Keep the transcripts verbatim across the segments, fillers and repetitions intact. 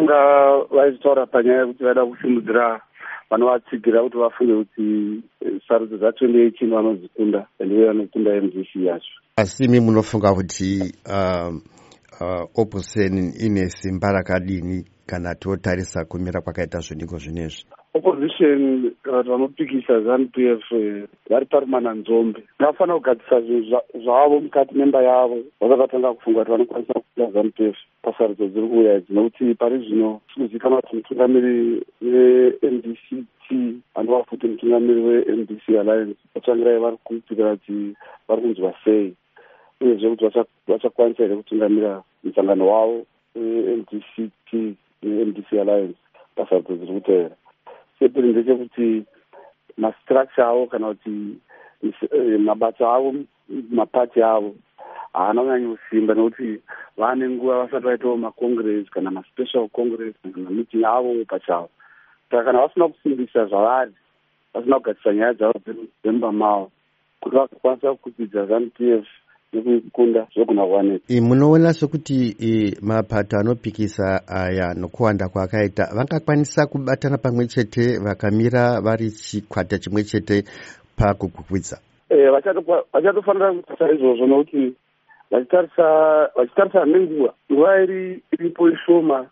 ndakanga vaitaura panyaya yekuti vaida kusimudzira vanovatsigira kuti vafunge kuti sarudzo dza-twenty eighteen vanozikunda ende vanokunda M D C yacho. Asi imi munofunga kuti uh, uh, opposition ine simba rakadini kana totarisa kumira kwakaita zviniko zvinezvi? Opposition kana vanopikisa ZANU P F vari parumana nzombe vanofanira kugadzisa zvinhu zvavo mukati memba yavo vakatanga kufunga kuti vanokwanisa kukunda ZANU P F pasarudzo dziri kuuya idzi, nokuti pari zvino tinozivikanwa kuti mutungamiri we-M D C T anova futi mutungamiri we-M D C Alliance vatsvangirai vari kuitikira kuti vari kunzwa sei uyezve kuti vachakwanisa here kutungamira musangano wavo we-M D C T ne-M D C Alliance pasarudzo dziri kutevera. Chepiri ndechekuti mastructure avo kana kuti mabasa avo mapati avo haana kunyanya kusimba, nokuti vane nguva vasati vaitawo macongress kana maspecial congress kana meeting avo pachavo. Saka kana vasina kusimbisa zvavari, vasina kugadzisa nyaya dzavo dzemba mavo kuti vakakwanisa kukwidza ZANU P F nekukunda zvogona kuwanika. Munoona sekuti mapato anopikisa aya nokuwanda kwakaita vangakwanisa kubatana pamwe chete vakamira vari chikwata chimwe chete pakukwidza? Eh, vachatofanira kuita izvozvo, nokuti vachitarisa vachitarisa nenguva nguva iri iripo ishoma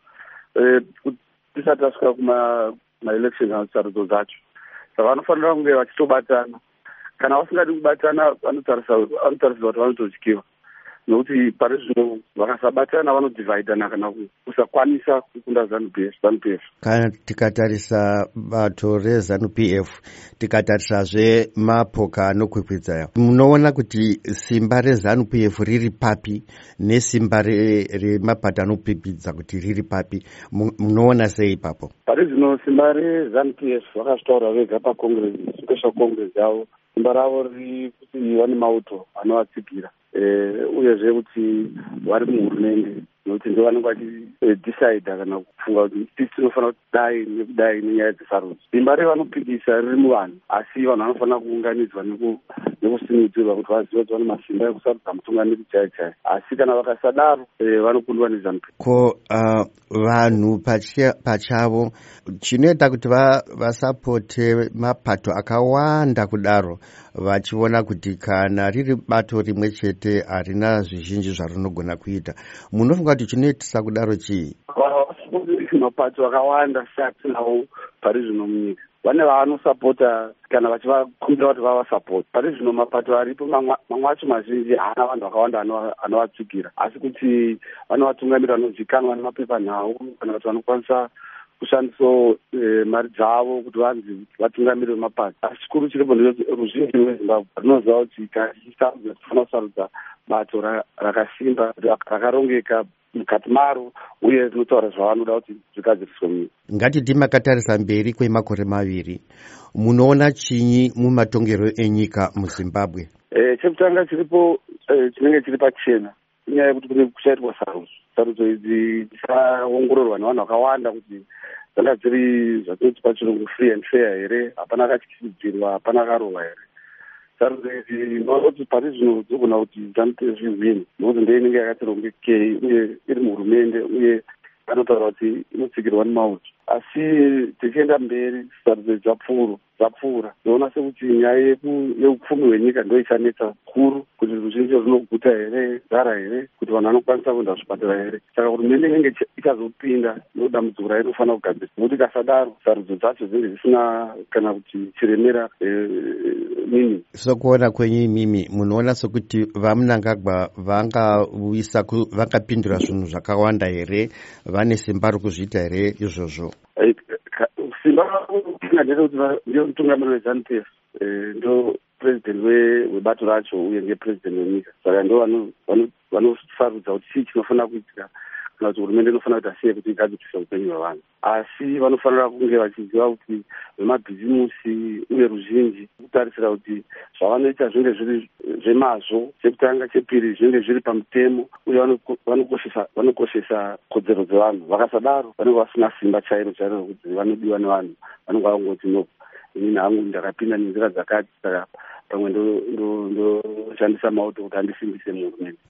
tisati tasvika kuma-election asarudzo dzacho. Saka vanofanira kunge vachitobatana. Kana vasingadi kubatana vanotarisirwa kuti vanotodyiwa, nokuti pari zvino vakasabatana vanodivhaidana kana kusakwanisa kukunda ZANU P F. Kana tikatarisa bato reZANU P F tikatarisazve mapoka anokwikwidza, munoona kuti simba reZANU P F riri papi nesimba remapato anopipidza kuti riri papi? Munoona sei ipapo? Pari zvino simba reZANU P F vakazvitaura vega pacongress, special congress yavo. Simba ravo riri kuti vane mauto anovatsigira uyezve kuti vari muhurumende, nokuti ndo vanenge vachidecide kana kufunga kuti tisi tinofanira kudai nekudai nenyaya dzesarudzo. Simba revanopikisa riri muvanhu, asi vanhu vanofanira kuunganidzwa nekusimudzirwa kuti vazive kuti vane masimba ekusarudza mutungamiri chai chai, asi kana vakasadaro vanokundwa neZANU P F. Ko vanhu pachavo chinoita kuti vasapote mapato akawanda kudaro, vachiona kuti kana riri bato rimwe chete harina zvizhinji zvarinogona kuita, munofunga kuti chinoitisa kudaro chii? Mapato akawanda seatinawo pari zvino munyika vane vavanosapota kana vachivakumbira kuti vavasapota. Pari zvino mapato aripo mamwe acho mazhinji haana vanhu vakawanda anovatsigira, asi kuti vanovatungamira vanozivikanwa nemapepanhau kana kuti vanokwanisa kushandisawo mari dzavo kuti vanzi vatungamiri vemapato. Asi chikuru chiripo ndechoti ruzhinji rweZimbabwe rinoziva kuti kaisarudzo tifana kusarudza bato rakasimba rakarongeka mukati maro uye rinotaura zvavanoda kuti zvigadziriswe munyika. Ngatiti makatarisa mberi kwemakore maviri, munoona chinyi mumatongero enyika muZimbabwe? Eh, chekutanga chiripo chinenge chiri pachena inyaya yekuti kune kuchaitwa sarudzo. Sarudzo idzi dzisaongororwa nevanhu vakawanda kuti dzanga dziri zvatinoti pachirungu free and fair here, hapana katyisidzirwa, hapana karohwa here. Sarudzo idzi ndinoona kuti pari zvino dzogona kuti ZANU P F izvini, nokuti ndiyo inenge yakati rongekei uye iri muhurumende uye vanotaura kuti inotsigirwa nemauto. Asi tichienda mberi sarudzo dzapfuura dzapfuura ndinoona sekuti nyaya yeupfumi hwenyika ndo ichanetsa kuru, kuti ruzhinji runoguta here, zara here, kuti vanhu vanokwanisa kuenda kuzvipatara here. Saka hurumende inenge ichazopinda nodambudziko rainofanira kugadzirisa, nokuti ikasadaro sarudzo dzacho dzinenge zvisina kana kuti chiremera nini. Sokuona kwenyu imimi munoona sokuti vaMnangagwa vangawisa vakapindura zvinhu zvakawanda here, vane simba rokuzviita here izvozvo? Simba rapinga ndechekuti ndio mutungamiri weZANU P F, ndo president webato racho uye ngepresident wenyika. Saka ndo vanosarudza kuti chii chinofanira kuitika kana kuti hurumende inofanira kuti asiye kuti igadzirisa upenyu hwevanhu. Asi vanofanira kunge vachiziva kuti vemabhizimusi uye ruzhinji kutarisira kuti zvavanoita zvinge zviri zvemazvo. Chekutanga, chepiri zvinge zviri pamutemo uye vanokoshesa kodzero dzevanhu. Vakasadaro vanenge vasina simba chairo chairo kuti vanodiwa nevanhu, vanenge vangoti no inini hangu ndakapinda nenzira dzakati, saka pamwe ndoshandisa mauto kuti andisimbise muhurumende.